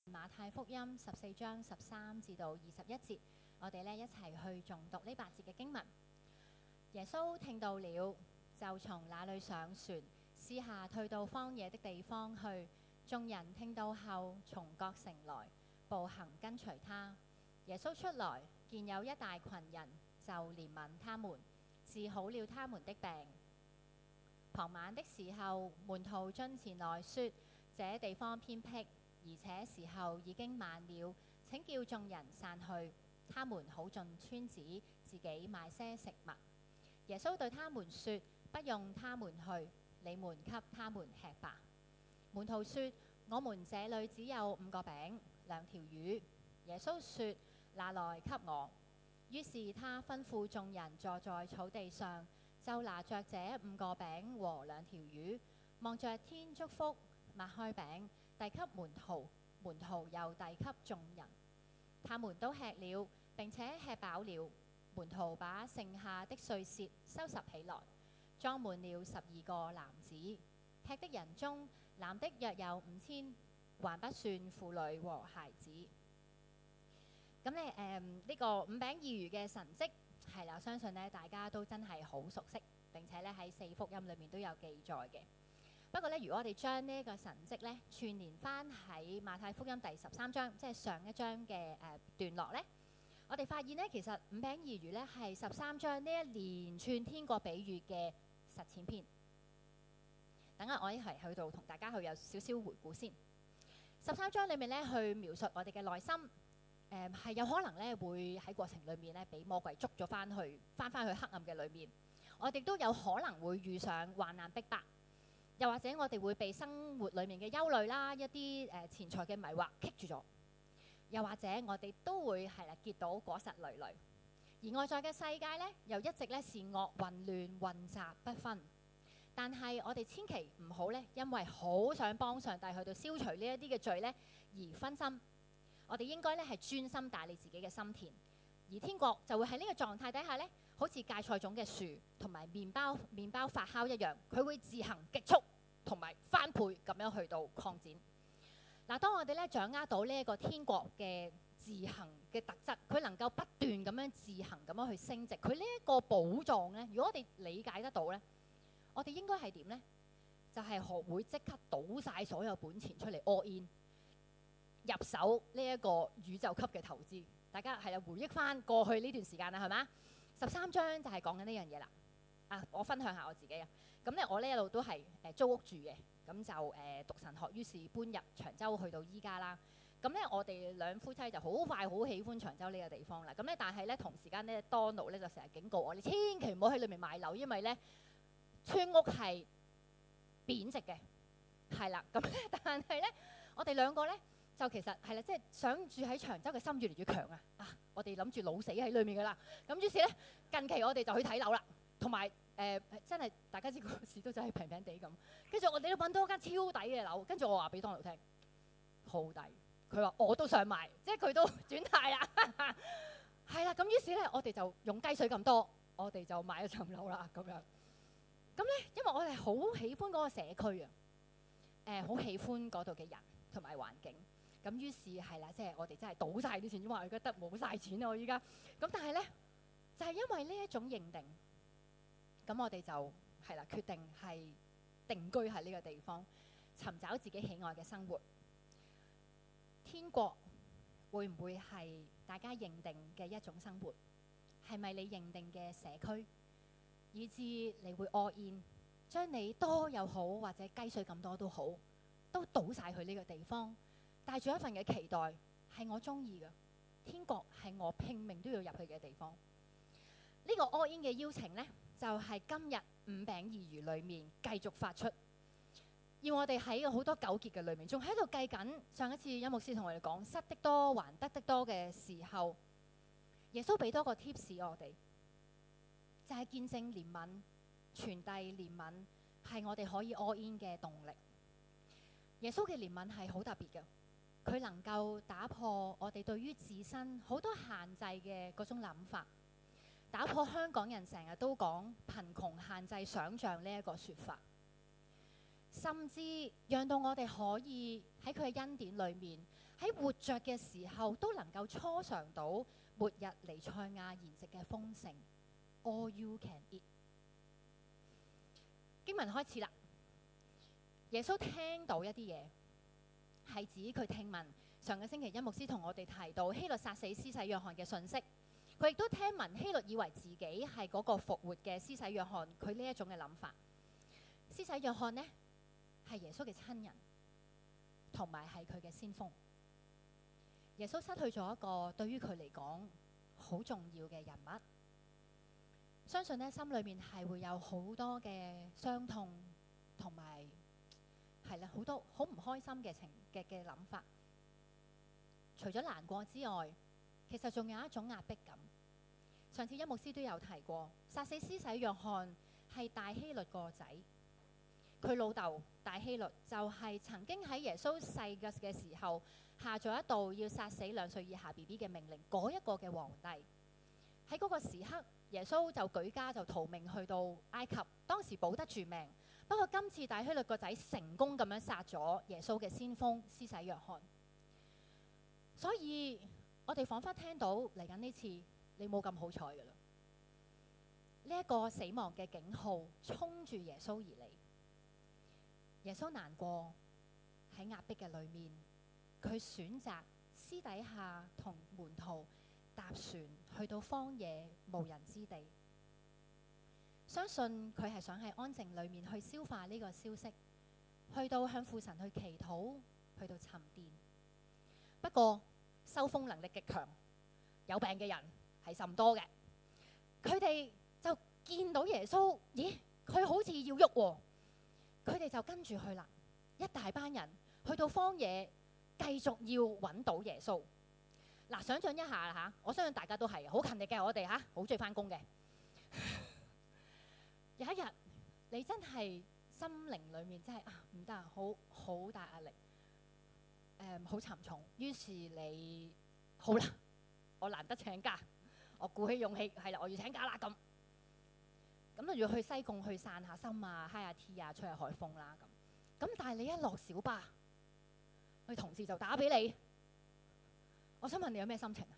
馬太福音14章13至到21節，我哋一齊去誦讀呢8節嘅經文。耶穌聽到了，就從那裏上船，私下退到荒野的地方去。眾人聽到後，從各城來，步行跟隨他。耶穌出來，見有一大群人，就憐憫他們，治好了他們的病。傍晚的時候，門徒進前來說：這地方偏僻，而且時候已經晚了，請叫眾人散去，他們好進村子，自己買些食物。耶穌對他們說：不用他們去，你們給他們吃吧。門徒說：我們這裏只有5個餅2條魚。耶穌說：拿來給我。於是他吩咐眾人坐在草地上，就拿着這5個餅和2條魚，望着天祝福，擘開餅，遞給門徒，門徒又遞給眾人。他們都吃了，並且吃飽了。門徒把剩下的碎屑收拾起來，裝滿了12個籃子。吃的人中，男的約有5000，還不算婦女和孩子。咁呢個5餅2魚嘅神蹟係啦，相信大家都真係好熟悉，並且喺4福音裏面都有記載嘅。不過如果我哋將呢個神蹟串連翻喺馬太福音第13章，即係上一章嘅段落我哋發現其實5餅2魚係13章呢一連串天國比喻嘅實踐篇。等下我一齊去到同大家去有少少回顧先。13章裏面去描述我哋嘅內心，係有可能會喺過程裏面俾魔鬼捉咗翻去黑暗嘅裏面。我哋都有可能會遇上患難逼迫，又或者我哋會被生活裏面嘅憂慮啦、一啲錢財嘅迷惑棘住咗，又或者我哋都會結到果實累累。而外在嘅世界又一直是惡混亂混雜不分。但係我哋千祈唔好因為好想幫上帝去到消除呢一啲嘅罪而分心。我哋應該係專心打理自己嘅心田，而天國就會喺呢個狀態底下好似芥菜種嘅樹同埋麵包發酵一樣，佢會自行極速同埋翻倍咁樣去到擴展。嗱，當我哋掌握到呢一個天國嘅自行嘅特質，佢能夠不斷咁樣自行咁樣去升值。佢呢一個寶藏如果我哋理解得到我哋應該係點呢？就係學會即刻倒晒所有本錢出嚟 all in， 入手呢一個宇宙級嘅投資。大家回憶翻過去呢段時間啦，係嘛？13章就係講緊呢樣嘢啦。我分享下我自己啊。咁我呢一路都係租屋住嘅，咁就讀神學，於是搬入長洲去到依家啦。咁我哋兩夫妻就好快好喜歡長洲呢個地方啦。咁但係同時間Donald就成日警告我，你千祈唔好喺裏面買樓，因為村屋係貶值嘅，係啦。咁但係我哋兩個就其實係啦，即係想住喺長洲嘅心越嚟越強啊！我哋諗住老死喺裏面噶啦。咁於是近期我哋就去睇樓啦，同埋真係大家知個市都真係平平地咁。跟住我哋都揾到一間超抵嘅樓，跟住我話俾Donald聽，好抵。佢話我都想買，即係佢都轉態啦。係啦，咁於是我哋就用雞水咁多，我哋就買咗層樓啦咁樣。咁因為我哋好喜歡嗰個社區啊，好喜歡嗰度嘅人同埋環境。咁於是係啦，即係我哋真係賭晒啲錢，因為我覺得冇晒錢啊！我依家咁，但係就係因為呢一種認定，咁我哋就係啦，決定係定居喺呢個地方，尋找自己喜愛嘅生活。天國會唔會係大家認定嘅一種生活？係咪你認定嘅社區？以至你會 all in， 將你多又好或者雞水咁多都好，都倒晒去呢個地方，帶住一份嘅期待，係我中意嘅天國，係我拼命都要入去嘅地方。呢個 all in 嘅邀請就係今日5餅2魚裏面繼續發出，要我哋喺好多糾結嘅裏面，仲喺度計緊上一次音牧師同我哋講失的多還得的多嘅時候，耶穌俾多個 tips 我哋。就係見證憐憫，傳遞憐憫，係我哋可以 all in 嘅動力。耶穌嘅憐憫係好特別嘅，佢能夠打破我哋對於自身好多限制嘅嗰種諗法，打破香港人成日都講貧窮限制想像呢一個說法。 甚至讓到我哋可以喺佢嘅恩典裏面，喺活着嘅時候都能夠初嘗到末日彌賽亞筵席嘅豐盛。All you can eat。經文開始啦，耶穌聽到一啲嘢，係指佢聽聞上個星期一牧師同我哋提到希律殺死施洗約翰嘅信息，佢亦都聽聞希律以為自己係嗰個復活嘅施洗約翰，佢呢一種嘅諗法。施洗約翰呢係耶穌嘅親人，同埋係佢嘅先鋒。耶穌失去咗一個對於佢嚟講好重要嘅人物，相信呢心裏面係會有好多嘅傷痛，同埋係啦好多好唔開心嘅嘅諗法。除咗難過之外，其實仲有一種壓迫感。上次一牧師都有提過，殺死施洗約翰係大希律個仔，佢老豆大希律就係曾經喺耶穌細嘅時候下咗一道要殺死2歲以下 BB 嘅命令，嗰一個嘅皇帝。喺嗰個時刻，耶穌就舉家就逃命去到埃及，當時保得住命。不過今次大希律個仔成功咁樣殺咗耶穌嘅先鋒施洗約翰，所以我哋彷彿聽到嚟緊呢次你冇咁好彩㗎啦。呢一個死亡嘅警號衝住耶穌而嚟，耶穌難過，喺壓迫嘅裏面，佢選擇私底下同門徒搭船去到荒野無人之地，相信佢係想喺安靜裏面去消化呢個消息，去到向父神去祈禱，去到沉澱。不過收風能力極強，有病嘅人係甚多嘅，佢哋就見到耶穌，咦，佢好似要喐喎，佢哋就跟住去啦。一大班人去到荒野，繼續要揾到耶穌。嗱，想象一下啦嚇，我相信大家都係好勤力嘅，我哋嚇好中意翻工嘅。有一日你真係心靈裡面真係唔得啊，好大壓力，好沉重。於是你好啦，我難得請假，我鼓起勇氣係啦，我要請假啦咁。咁就要去西貢去散下心啊，嗨下 T 啊，吹下海風啦咁。咁但係你一落小巴，佢同事就打俾你。我想問你有咩心情啊？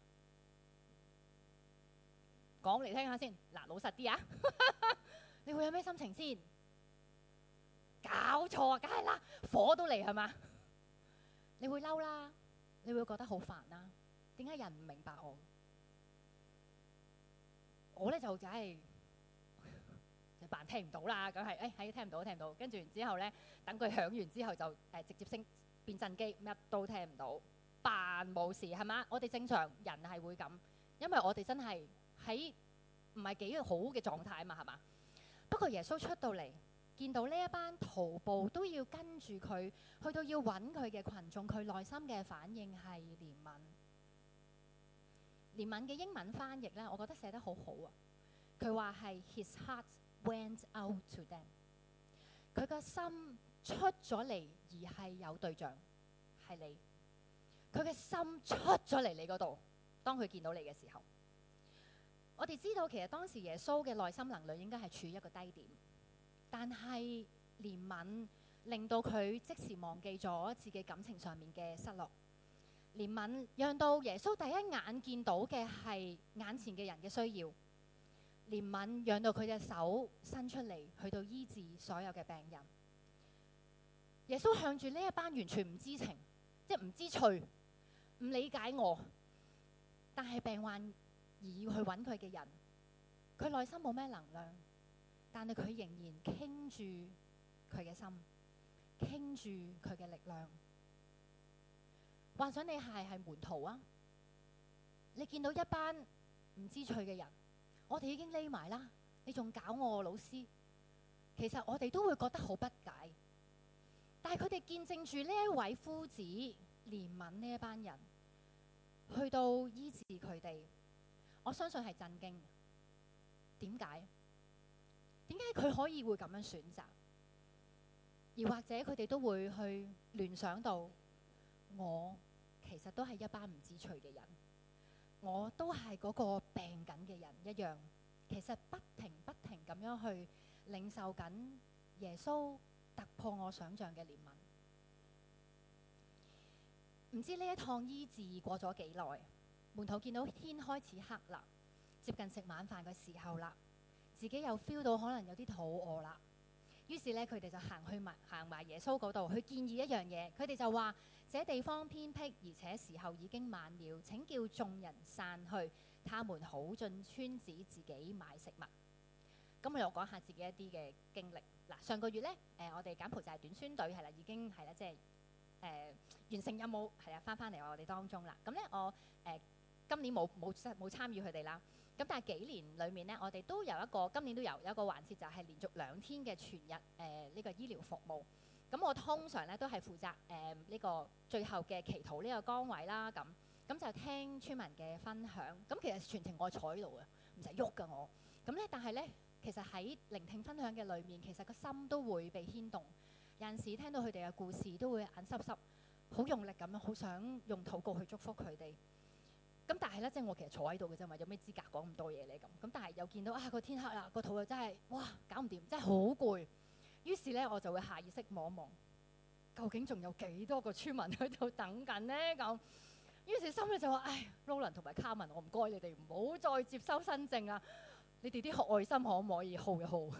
講嚟聽下先。嗱，老實啲啊，你會有咩心情先？搞錯啊，梗係啦，火都嚟係嘛？你會嬲啦，你會覺得好煩啦。點解人唔明白我？我咧就梗係就扮聽唔到啦，梗係係聽唔到聽唔到。跟住然之後咧，等佢響完之後就直接升變震機，乜都聽唔到。扮冇事係嘛？我哋正常人係會咁，因為我哋真係喺唔係幾好嘅狀態啊嘛，係嘛？不過耶穌出到嚟，見到呢一班徒步都要跟住佢，去到要揾佢嘅群眾，佢內心嘅反應係憐憫。憐憫嘅英文翻譯呢，我覺得寫得好好啊。佢話係 His heart went out to them， 佢個心出咗嚟，而係有對象係你。佢嘅心出咗嚟你嗰度，當佢見到你嘅時候，我哋知道其實當時耶穌嘅內心能量應該係處於一個低點，但係憐憫令到佢即時忘記咗自己感情上面嘅失落。憐憫讓到耶穌第一眼見到嘅係眼前嘅人嘅需要，憐憫讓到佢隻手伸出嚟去到醫治所有嘅病人。耶穌向住呢一班完全唔知情，即係唔知趣，唔理解我，但係病患而要去揾佢嘅人，佢內心冇咩能量，但係佢仍然傾住佢嘅心，傾住佢嘅力量。幻想你係門徒啊，你見到一班唔知趣嘅人，我哋已經匿埋啦，你仲搞我老師，其實我哋都會覺得好不解。但係佢哋見證住呢一位夫子憐憫呢一班人，去到醫治佢哋，我相信係震驚。點解？點解佢可以會咁樣選擇？而或者佢哋都會去聯想到，我其實都係一班唔知趣嘅人，我都係嗰個病緊嘅人一樣，其實不停咁樣去領受緊耶穌突破我想象嘅憐憫。唔知呢一趟醫治過咗幾耐，門徒見到天開始黑啦，接近食晚飯嘅時候啦，自己又 feel 到可能有啲肚餓啦。於是咧，佢哋就行埋耶穌嗰度，去建議一樣嘢。佢哋就話：這地方偏僻，而且時候已經晚了，請叫眾人散去，他們好進村子自己買食物。咁我又講下自己一啲嘅經歷。嗱，上個月咧，我哋柬埔寨短宣隊係啦，已經係啦，即係完成任務係啊，翻嚟我哋當中啦。咁咧，我今年冇參與佢哋啦。咁但係幾年裏面咧，我哋都有一個，今年都有一個環節，就係連續2天嘅全日呢個醫療服務。咁我通常咧都係負責呢個最後嘅祈禱呢個崗位啦。咁就聽村民嘅分享。咁其實全程我坐喺度嘅，唔使喐㗎我。咁咧，但係咧，其實喺聆聽分享嘅裏面，其實個心都會被牽動。有陣時聽到佢哋嘅故事，都會眼濕濕，好用力咁樣，好想用禱告去祝福佢哋。咁但係咧，即係我其實坐喺度嘅啫嘛，有咩資格講咁多嘢咧？咁但係又見到個天黑啦，個肚又真係哇搞唔掂，真係好攰。於是咧，我就會下意識望一望，究竟仲有幾多個村民喺度等緊呢？咁於是心裏就話：唉，Roland 同埋卡文，我唔該你哋唔好再接收新症啦，你哋啲愛心可唔可以 hold 一 hold？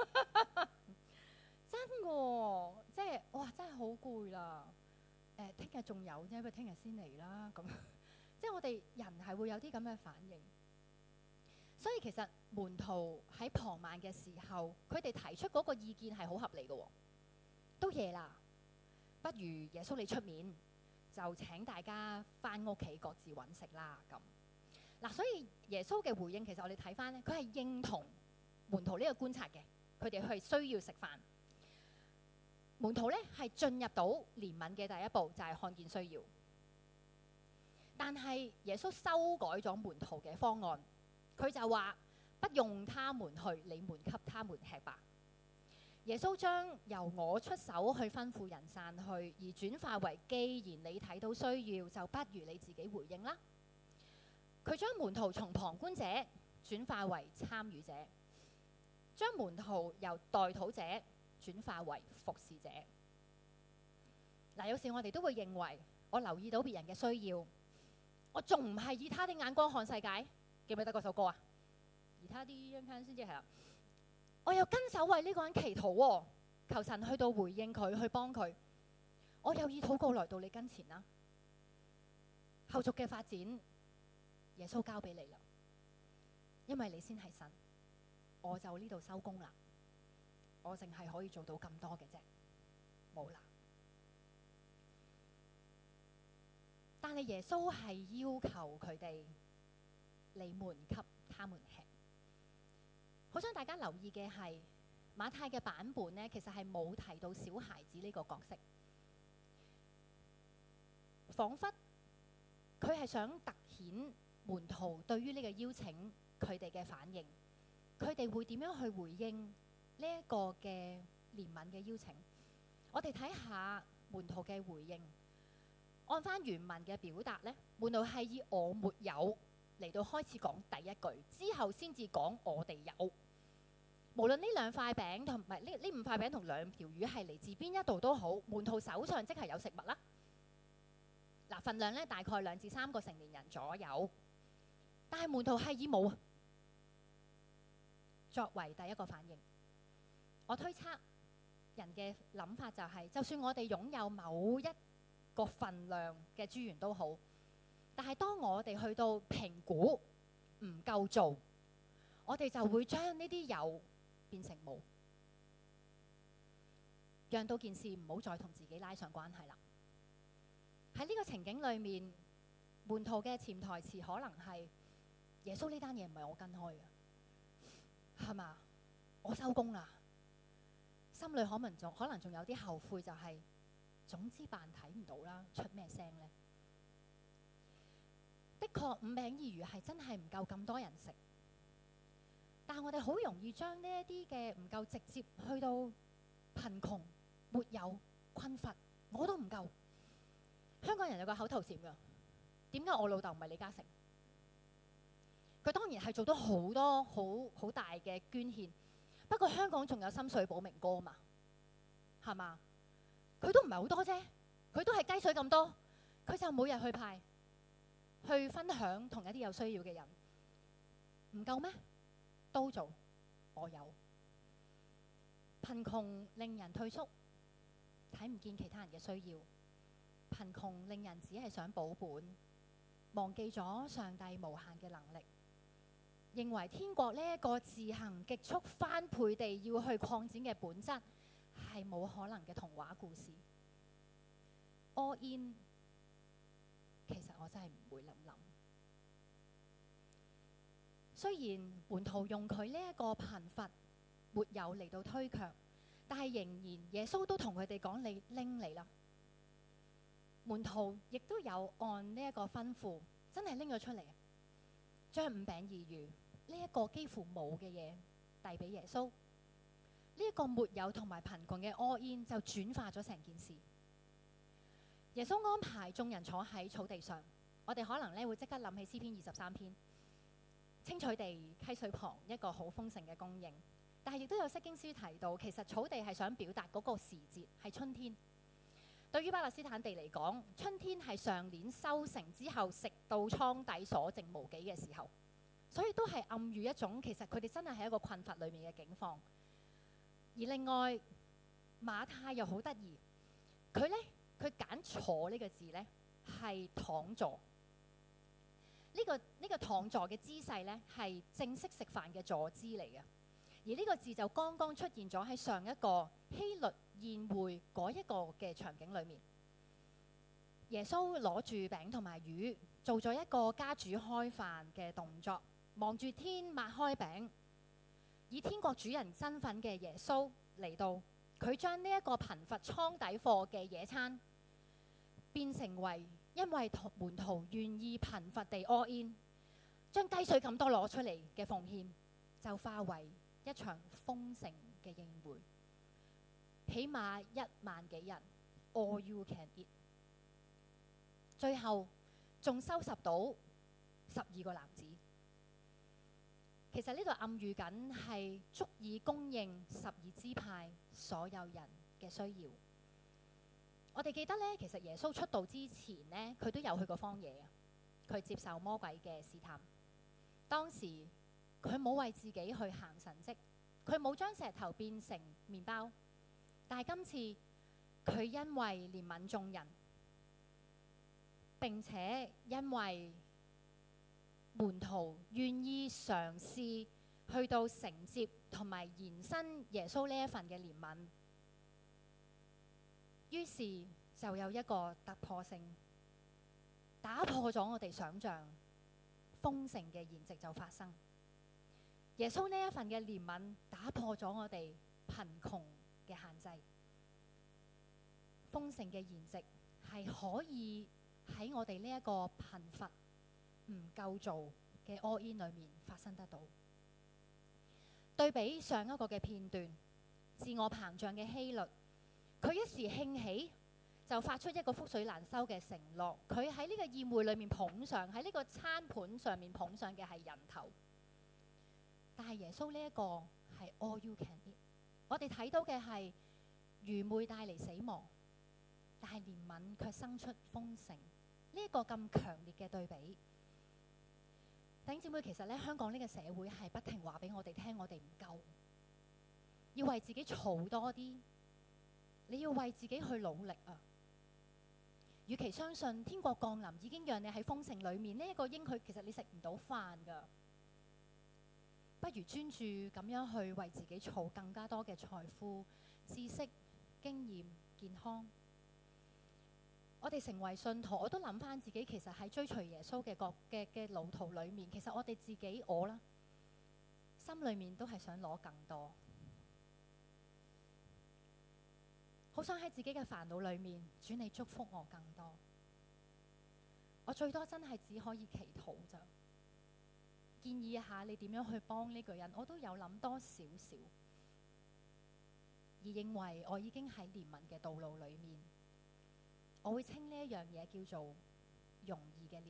真㗎，即係哇，真係好攰啦。聽日仲有啫，不過聽日先嚟啦咁。即係我哋人係會有啲咁嘅反應，所以其實門徒喺傍晚嘅時候，佢哋提出嗰個意見係好合理嘅。都夜啦，不如耶穌你出面，就請大家翻屋企各自揾食啦咁。嗱，所以耶穌嘅回應其實我哋睇翻咧，佢係認同門徒呢個觀察嘅，佢哋係需要食飯。門徒咧係進入到憐憫嘅第一步，就係看見需要。但係耶穌修改咗門徒嘅方案，佢就話：不用他們去，你們給他們吃吧。耶穌將由我出手去吩咐人散去，而轉化為既然你睇到需要，就不如你自己回應啦。佢將門徒從旁觀者轉化為參與者，將門徒由代禱者轉化為服侍者。嗱，有時我哋都會認為，我留意到別人嘅需要，我仲唔係以他的眼光看世界？記唔記得嗰首歌啊？以他的眼光先至係啦。我又跟手為呢個人祈禱喎，求神去到回應佢，去幫佢。我有意禱告來到你跟前啦。後續嘅發展，耶穌交俾你啦，因為你先係神，我就呢度收工啦。我淨係可以做到咁多嘅啫，冇啦。但係耶穌係要求佢哋，你們給他們吃。好想大家留意嘅係馬太嘅版本呢，其實係冇提到小孩子呢個角色，彷彿佢係想突顯門徒對於呢個邀請佢哋嘅反應，佢哋會點樣去回應呢一個嘅憐憫嘅邀請。我哋睇下門徒嘅回應。按翻原文嘅表達呢，門徒係以我沒有嚟到開始講第一句，之後先至講我哋有。無論呢2塊餅同埋呢5塊餅同2條魚係嚟自邊一度都好，門徒手上即係有食物啦。嗱，份量呢大概2至3個成年人左右，但係門徒係以冇作為第一個反應。我推測人嘅諗法就係，就算我哋擁有某一個份量嘅資源都好，但係當我哋去到評估唔夠做，我哋就會將呢啲有變成冇，讓到件事唔好再同自己拉上關係啦。喺呢個情景裏面，門徒嘅潛台詞可能係：耶穌呢單嘢唔係我跟開嘅，係嘛？我收工啦。心裏可能仲有啲後悔，就係總之扮睇唔到啦，出咩聲呢？的確5餅2魚係真係唔夠咁多人食，但係我哋好容易將呢一啲嘅唔夠直接去到貧窮、沒有、困乏，我都唔夠。香港人有個口頭禪㗎，點解我老豆唔係李嘉誠？佢當然係做到好多好大嘅捐獻，不過香港仲有深水埗明哥嘛， 係嘛？佢都唔係好多啫，佢都係雞水咁多，佢就每日去派，去分享同一啲有需要嘅人，唔夠咩？都做，我有。貧窮令人退縮，睇唔見其他人嘅需要。貧窮令人只係想保本，忘記咗上帝無限嘅能力，認為天國呢一個自行極速翻倍地要去擴展嘅本質係冇可能嘅童話故事。All in， 其實我真係唔會諗。雖然門徒用佢呢一個貧乏沒有嚟到推卻，但係仍然耶穌都同佢哋講：你拎嚟啦。門徒亦都有按呢一個吩咐，真係拎咗出嚟，將5餅2魚呢一個幾乎冇嘅嘢遞俾耶穌。呢一個沒有同埋貧窮嘅 all in 就轉化咗成件事。耶穌安排眾人坐喺草地上，我哋可能咧會即刻諗起詩篇23篇，青翠地溪水旁一個好豐盛嘅供應。但係亦都有釋經書提到，其實草地係想表達嗰個時節係春天。對於巴勒斯坦地嚟講，春天係上年收成之後食到倉底所剩無幾嘅時候，所以都係暗喻一種其實佢哋真係喺一個困乏裏面嘅境況。而另外馬太又好得意，佢揀坐呢個字呢係躺坐。呢個躺坐嘅姿勢呢係正式食飯嘅坐姿嚟嘅。而呢個字就剛剛出現咗喺上一個希律宴會嗰一個嘅場景裏面。耶穌攞住餅同埋魚，做咗一個家主開飯嘅動作，望住天擘開餅，以天國主人身份嘅耶穌嚟到，佢將呢一個貧乏倉底貨嘅野餐變成為因為門徒願意貧乏地 all in， 將雞水咁多攞出嚟嘅奉獻，就化為一場豐盛嘅宴會，起碼1萬幾人 all you can eat。 最後仲收拾到12個男子。其實呢度暗喻緊係足以供應12支派所有人嘅需要。我哋記得呢，其實耶穌出道之前呢，佢都有去過荒野，佢接受魔鬼嘅試探。當時佢冇為自己去行神蹟，佢冇將石頭變成麵包，但係今次佢因為憐憫眾人，並且因為門徒願意嘗試去到承接同埋延伸耶穌呢一份嘅憐憫，於是就有一個突破性，打破咗我哋想象豐盛嘅筵席就發生。耶穌呢一份嘅憐憫打破咗我哋貧窮嘅限制，豐盛嘅筵席係可以喺我哋呢一個貧乏唔夠做嘅 all in 裏面發生得到。對比上一個嘅片段，自我膨脹嘅希律，佢一時興起就發出一個覆水難收嘅承諾，佢喺呢個宴會裏面捧上，喺呢個餐盤上面捧上嘅係人頭。但係耶穌呢一個係 all you can eat， 我哋睇到嘅係愚昧帶嚟死亡，但係憐憫卻生出豐盛。呢一個咁強烈嘅對比，弟兄姊妹，其實咧香港呢個社會係不停話俾我哋聽，我哋唔夠，要為自己儲多啲，你要為自己去努力啊！與其相信天國降臨已經讓你喺豐盛裏面，呢一個應許其實你食唔到飯㗎。不如專注咁樣去為自己儲更加多嘅財富、知識、經驗、健康。我哋成為信徒，我都諗翻自己，其實喺追隨耶穌嘅路途裏面，其實我哋自己我啦，心裏面都係想攞更多，好想喺自己嘅煩惱裏面，主你祝福我更多。我最多真係只可以祈禱咋。建議一下你點樣去幫呢個人，我都有諗多少少，而認為我已經喺憐憫嘅道路裏面，我會稱呢一樣嘢叫做容易嘅憐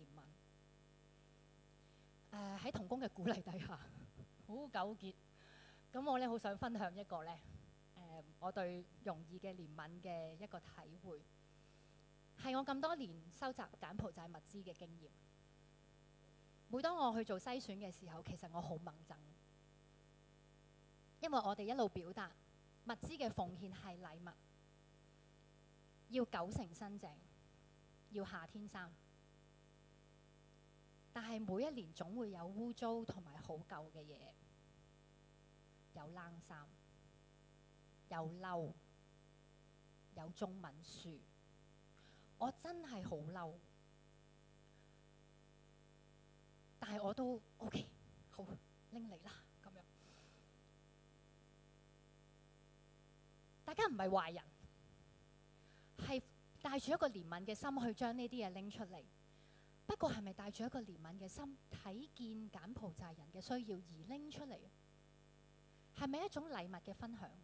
憫。喺同工嘅鼓勵底下，好糾結。咁我咧好想分享一個咧我對容易嘅憐憫嘅一個體會，係我咁多年收集柬埔寨物資嘅經驗。每當我去做篩選嘅時候，其實我好掹憎，因為我哋一路表達物資嘅奉獻係禮物，要9成新淨，要夏天衫。但係每一年總會有污糟同埋好舊嘅嘢，有冷衫，有褸，有中文書，我真係好嬲。但係我都 OK， 好，拎嚟啦咁樣。大家唔係壞人，係帶住一個憐憫嘅心去將呢啲嘢拎出嚟。不過係咪帶住一個憐憫嘅心，睇見柬埔寨人嘅需要而拎出嚟？係咪一種禮物嘅分享？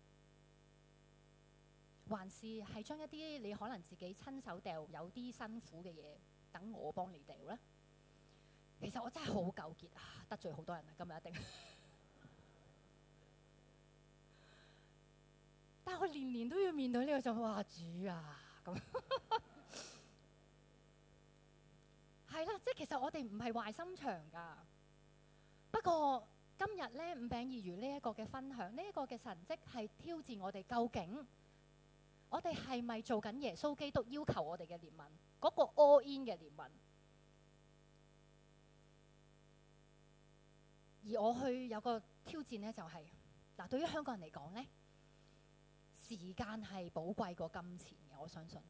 還是係將一啲你可能自己親手掉有啲辛苦嘅嘢，等我幫你掉呢？其實我真係好糾結啊，得罪好多人啊，今日一定。但係我年年都要面對呢個就話主啊咁。係啦，即係其實我哋唔係壞心腸㗎。不過今日咧5餅2魚呢一個嘅分享，呢一個嘅神蹟係挑戰我哋，究竟我哋係咪做緊耶穌基督要求我哋嘅憐憫，嗰個 all in 嘅憐憫？而我去有個挑戰咧，就係嗱，對於香港人嚟講咧，時間係寶貴過金錢嘅，我相信。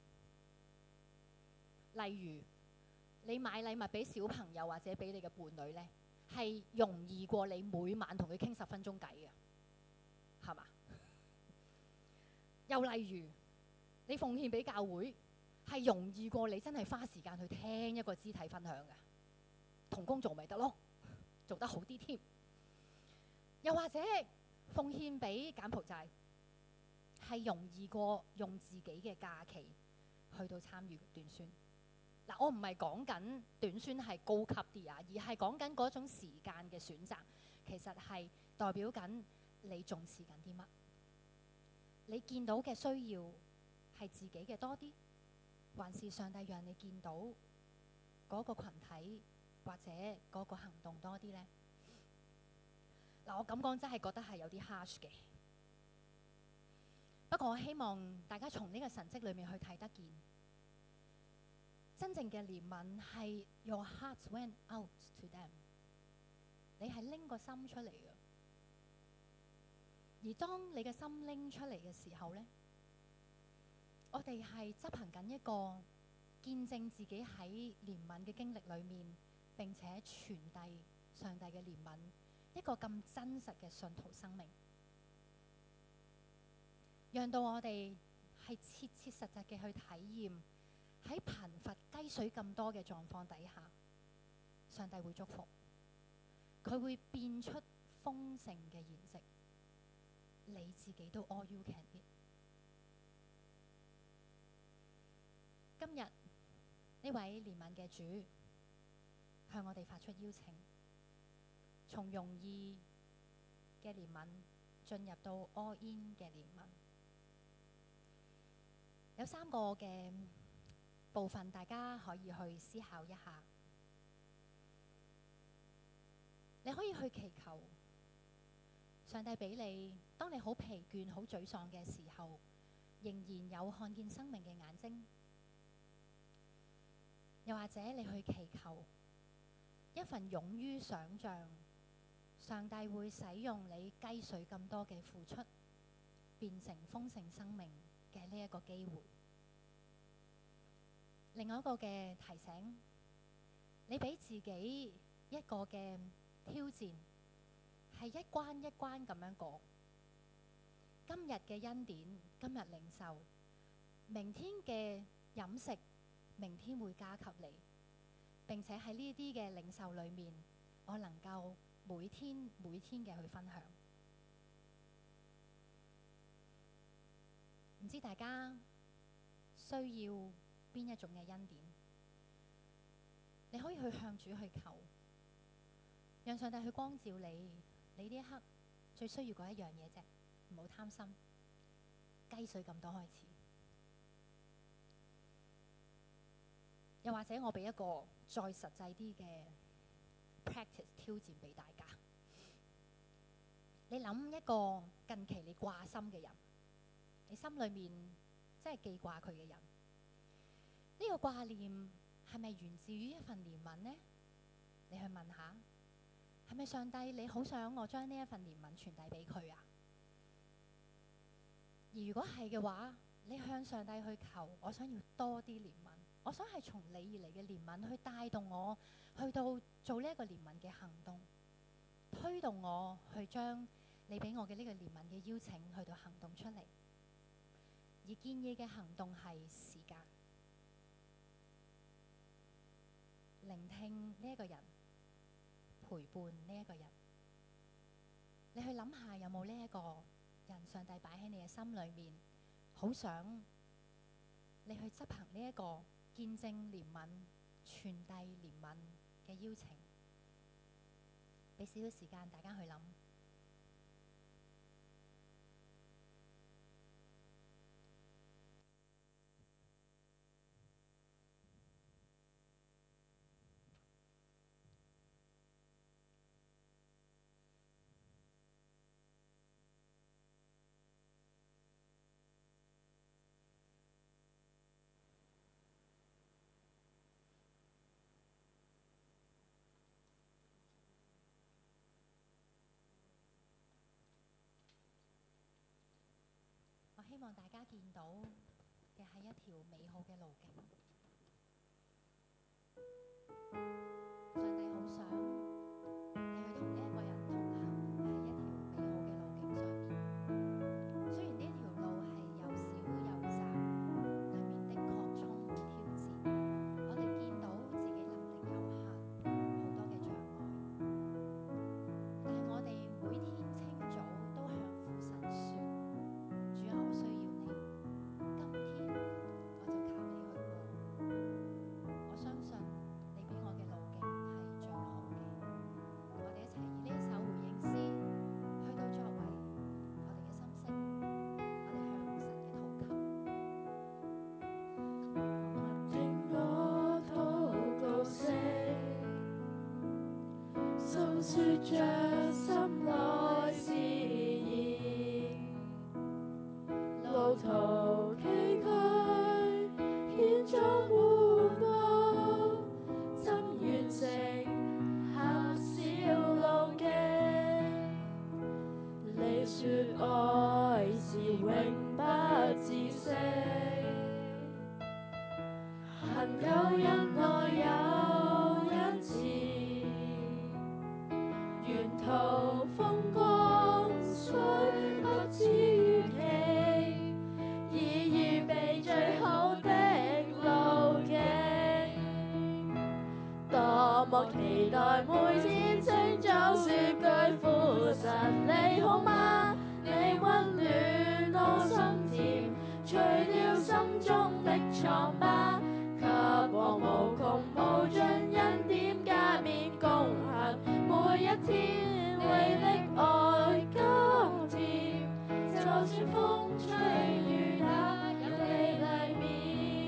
例如你買禮物俾小朋友或者俾你嘅伴侶咧，係容易過你每晚同佢傾10分鐘偈嘅，係嘛？又例如你奉獻俾教會，係容易過你真係花時間去聽一個肢體分享嘅，同工做咪得咯，做得好啲添。又或者奉獻俾柬埔寨，係容易過用自己嘅假期去到參與短宣。嗱，我唔係講緊短宣係高級啲啊，而係講緊嗰種時間嘅選擇，其實係代表緊你重視緊啲乜？你見到嘅需要係自己嘅多啲，還是上帝讓你見到嗰個羣體或者嗰個行動多啲呢？嗱，我咁講真係覺得係有啲 harsh 嘅。不過我希望大家從呢個神蹟裏面去睇得見，真正嘅憐憫係 your heart went out to them， 你係拎個心出嚟嘅。而當你嘅心拎出嚟嘅時候呢，我哋係執行緊一個見證自己喺憐憫嘅經歷裏面，並且傳遞上帝嘅憐憫，一個咁真實嘅信徒生命，讓到我哋係切切實實嘅去體驗喺貧乏雞水咁多嘅狀況底下，上帝會祝福，佢會變出豐盛嘅筵席，你自己都 all you can eat。今日呢位憐憫嘅主向我哋發出邀請，從容易嘅憐憫進入到 all in 嘅憐憫。有3個嘅部分，大家可以去思考一下。你可以去祈求上帝俾你，當你好疲倦、好沮喪嘅時候，仍然有看見生命嘅眼睛。又或者你去祈求一份勇於想像上帝會使用你雞水咁多嘅付出，變成豐盛生命嘅呢一個機會。另外一個嘅提醒，你俾自己一個嘅挑戰，係一關一關咁樣過。今日嘅恩典，今日領受，明天嘅飲食，明天會加給你。並且喺呢啲嘅領受裏面，我能夠每天嘅去分享。唔知大家需要邊一種嘅恩典？你可以去向主去求，讓上帝去光照你。你呢一刻最需要嗰一樣嘢啫， 唔好貪心，雞碎咁多開始。又或者我俾一個再實際啲嘅 practice 挑戰俾大家。你諗一個近期你掛心嘅人，你心裏面真係記掛佢嘅人，呢個掛念係咪源自於一份憐憫呢？你去問下，係咪上帝你好想我將呢一份憐憫傳遞俾佢啊？而如果係嘅話，你向上帝去求，我想要多啲憐憫，我想係從你而嚟嘅憐憫去帶動我去到做呢一個憐憫嘅行動，推動我去將你俾我嘅呢個憐憫嘅邀請去到行動出嚟。而建議嘅行動係時間，聆聽呢一個人，陪伴呢一個人。你去諗下有冇呢一個人，上帝擺喺你嘅心裏面，好想你去執行呢一個見證憐憫、傳遞憐憫嘅邀請。俾少少時間大家去諗。我希望大家見到嘅係一條美好嘅路徑。上帝好想你去同呢一個人同行喺一條美好嘅路徑上面。雖然呢條路係又小又窄，裏面的確充滿挑戰，我哋見到自己能力有限，好多嘅障礙。但係我哋每天清早都向父神說：主啊，我需要你，今天我就靠你去過。我相信你俾我嘅路徑係最好嘅。我哋一齊以呢一首回應詩去到作為我哋嘅心聲，我哋向神嘅禱求。 聽我禱告聲，訴說着心內思意，路途崎嶇，險阻滿布，怎完成狹小路徑？你說愛是永不止息，恒有恩愛有恩慈，沿途風光雖不似預期，已預備最好的路徑。多麼期待每天清早說句父神你好嗎？你溫暖我心田，除掉心中的瘡疤，給我無窮無盡恩典加冕共行。每一天你的愛甘甜，就算風吹雨打有你麗面。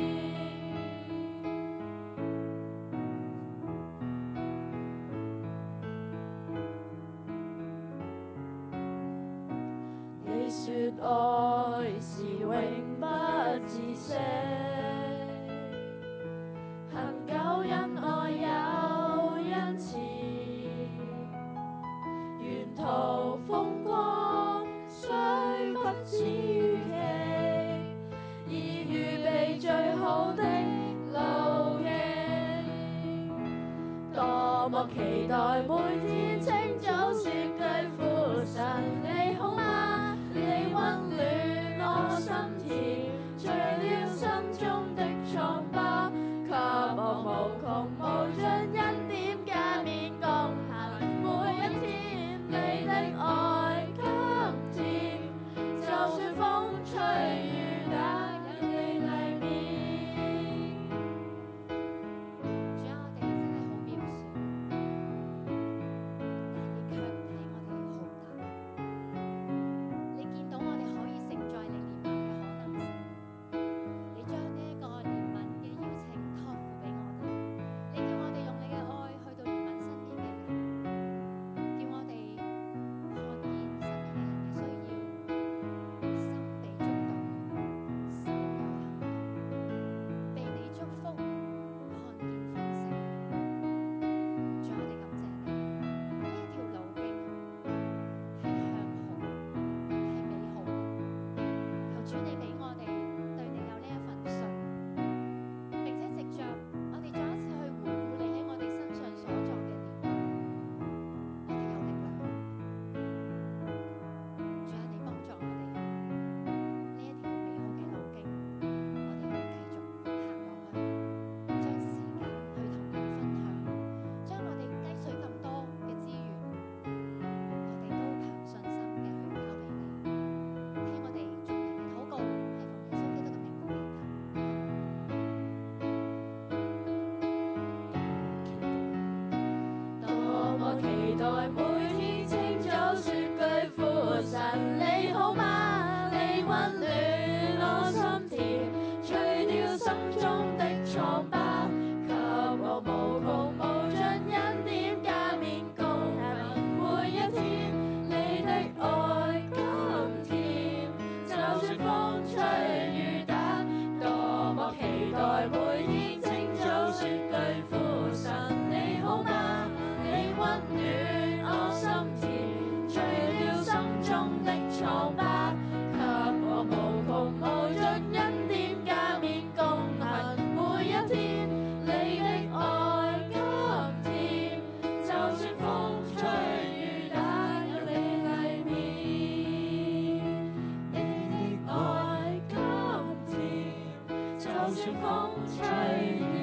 你說愛是永不止息，恒久恩愛有恩慈，沿途風光雖不似預期，已預備最好的路徑。多麼期待每天清早說句父神你好嗎？你溫暖我心田，除了心中的瘡疤，給我無窮無盡恩典加冕共行。每一天你的愛甘甜，就算風吹雨打有你麗面。 主啊，我哋真係好渺小， 齊